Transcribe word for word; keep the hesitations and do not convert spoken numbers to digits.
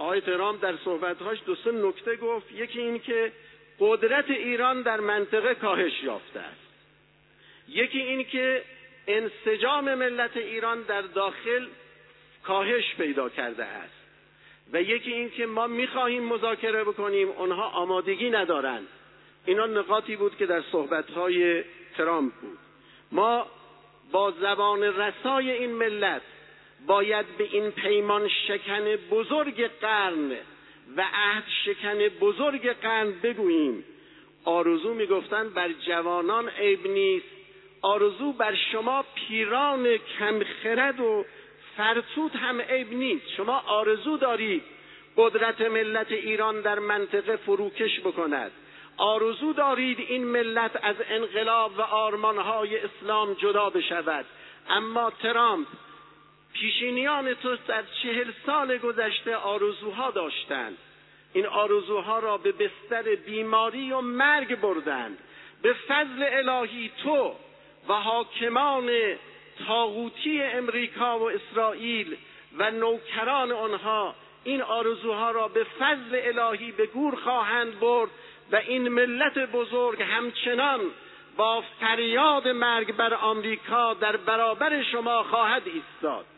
آقای ترامپ در صحبت‌هاش دو سه نکته گفت. یکی این که قدرت ایران در منطقه کاهش یافته است، یکی این که انسجام ملت ایران در داخل کاهش پیدا کرده است و یکی این که ما می‌خواهیم مذاکره بکنیم، اونها آمادگی ندارند. اینا نقاطی بود که در صحبت‌های ترامپ بود. ما با زبان رسای این ملت باید به این پیمان شکن بزرگ قرن و عهد شکن بزرگ قرن بگوییم. آرزو میگفتن بر جوانان عیب نیست، آرزو بر شما پیران کمخرد و فرتوت هم عیب نیست. شما آرزو دارید قدرت ملت ایران در منطقه فروکش بکند، آرزو دارید این ملت از انقلاب و آرمانهای اسلام جدا بشود، اما ترامپ پیشینیان تو در چهل سال گذشته آرزوها داشتند، این آرزوها را به بستر بیماری و مرگ بردند. به فضل الهی تو و حاکمان طاغوتی امریکا و اسرائیل و نوکران آنها این آرزوها را به فضل الهی به گور خواهند برد و این ملت بزرگ همچنان با فریاد مرگ بر آمریکا در برابر شما خواهد ایستاد.